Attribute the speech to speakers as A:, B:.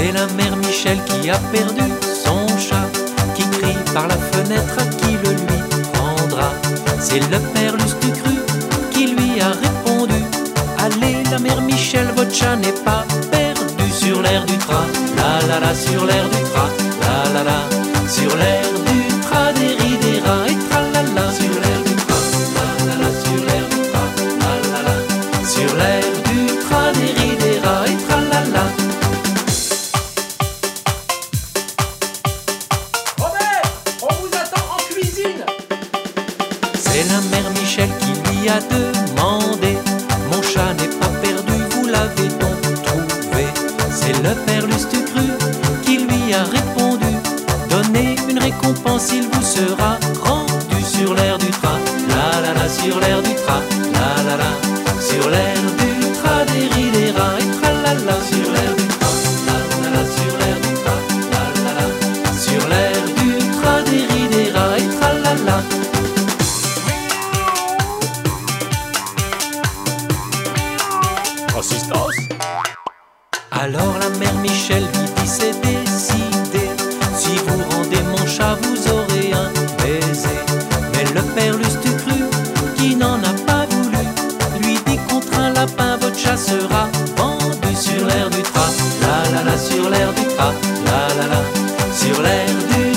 A: C'est la mère Michel qui a perdu son chat, qui crie par la fenêtre à qui le lui prendra. C'est le père Lustucru qui lui a répondu: allez la mère Michel, votre chat n'est pas perdu. Sur l'air du tra, la la la, sur l'air du tra, la la la, sur l'air du tra, des ris, des rats et tra la la. Sur l'air du tra, la la la, sur l'air du tra, la la la, sur l'air du tra, des ris, des rats et tra la la. C'est la mère Michel qui lui a demandé: mon chat n'est pas perdu, vous l'avez donc trouvé? C'est le père Lustucru qui lui a répondu: donnez une récompense, il vous sera rendu. Sur l'air du tra, la la la, sur l'air du tra, la la la, sur l'air du tra, des ris, des rats et tra la la. Sur l'air du tra, la la la, sur l'air du tra, la la la, sur l'air du tra, des ris, des rats et tra la la.
B: Assistance.
A: Alors la mère Michel lui dit: c'est décidé, si vous rendez mon chat vous aurez un baiser. Mais le père Lustucru, qui n'en a pas voulu, lui dit: contre un lapin votre chat sera vendu. Sur l'air du tra, la la la, sur l'air du tra, la la la, sur l'air du